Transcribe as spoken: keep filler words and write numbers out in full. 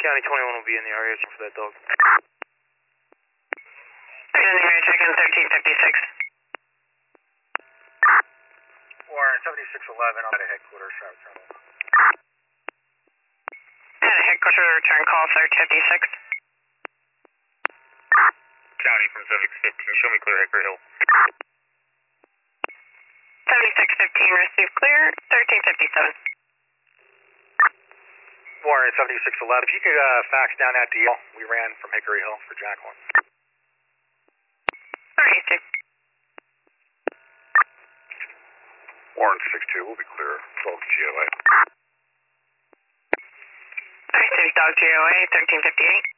County twenty-one will be in the area for that dog. In the area, check in thirteen fifty-six. Warren, seventy-six eleven, I'm at a headquarters, Sheriff Tunnel. At a headquarters, return call, thirteen fifty-six. County from seventy-six fifteen, show me clear Hickory Hill. seventy-six fifteen, receive clear, thirteen fifty-seven. Warren, seventy-six eleven, if you could uh, fax down that deal we ran from Hickory Hill for Jacqueline. Alright, six. Warren, six two, we'll be clear, twelve G O A. Alright, six dog G O A, thirteen fifty-eight.